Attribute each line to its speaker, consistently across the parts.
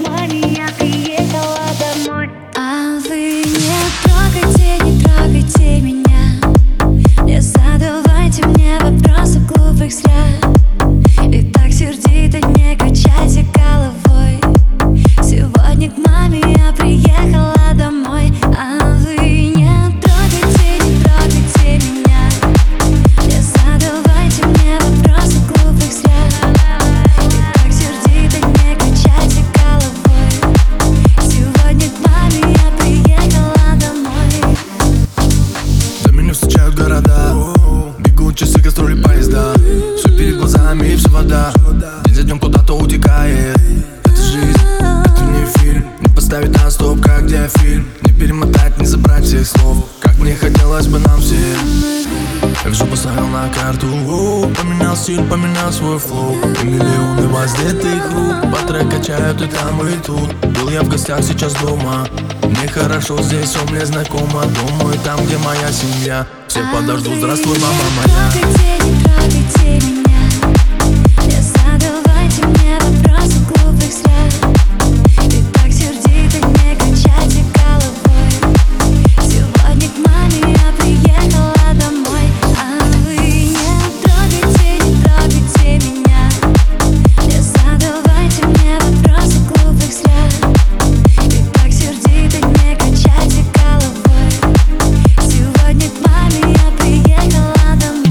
Speaker 1: маме, я приехала домой.
Speaker 2: А вы не трогайте меня, не задавайте мне вопросов глупых зря. И так сердито не качайте головой. Сегодня к маме я приехала домой. А вы не трогайте меня, не задавайте мне вопросов глупых зря. И так сердито не качайте головой. Сегодня к маме я приехала домой.
Speaker 3: За меня встречают города, бегут часы, кастрюли, поезда. Все перед глазами и все вода. День за днем куда-то утекает. Это жизнь, это не фильм. Не поставить на стоп, как диафильм. Не перемотать, не забрать всех слов, как мне хотелось бы нам всем. Я все поставил на карту, поменял стиль, поменял свой флоу. И миллионы воздетых рук по трек качают и там, и тут. Был я в гостях, сейчас дома. Мне хорошо здесь, все мне знакомо. Думаю, там, где моя семья. Все подождут, здравствуй, мама моя.
Speaker 2: Не трогайте меня, не задавайте мне вопросов глупых зря. И так сердито не качайте головой. Сегодня к маме я приехала домой. А вы не трогайте меня, не задавайте мне вопросов глупых зря. И так сердито не качайте головой. Сегодня к маме я приехала домой.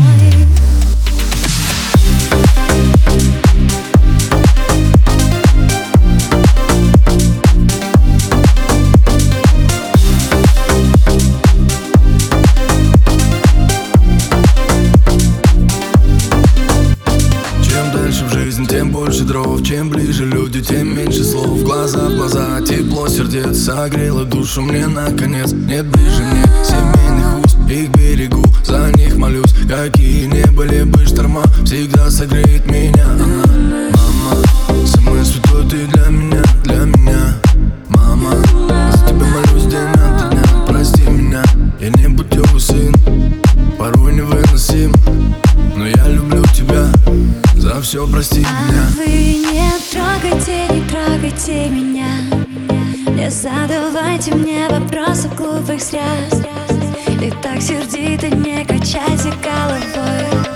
Speaker 3: Чем дальше в жизнь, тем больше дров. Чем ближе люди, тем меньше слов. В глаза, тепло сердец согрело душу мне наконец. Нет ближе мне семейных уз, их берегу, за них молюсь. Какие не были бы шторма, всегда согреет меня она. Мама, самый святой ты для меня, мама, за тебя молюсь день ото дня. Прости меня, я не путевый сын, порой невыносим, но я люблю тебя, за все прости меня.
Speaker 2: А вы не трогайте меня, не задавайте мне вопросов глупых зря. И так сердито не качайте головой.